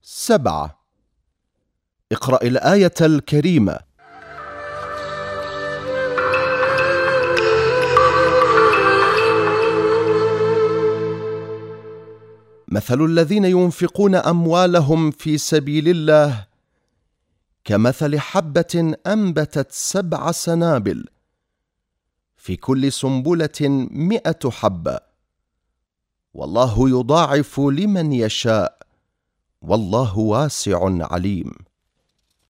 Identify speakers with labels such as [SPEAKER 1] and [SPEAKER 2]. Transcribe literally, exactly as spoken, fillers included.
[SPEAKER 1] سبعة. اقرأ الآية الكريمة. مثل الذين ينفقون أموالهم في سبيل الله كمثل حبة أنبتت سبع سنابل في كل سنبلة مئة حبة، والله يضاعف لمن يشاء، والله واسع عليم.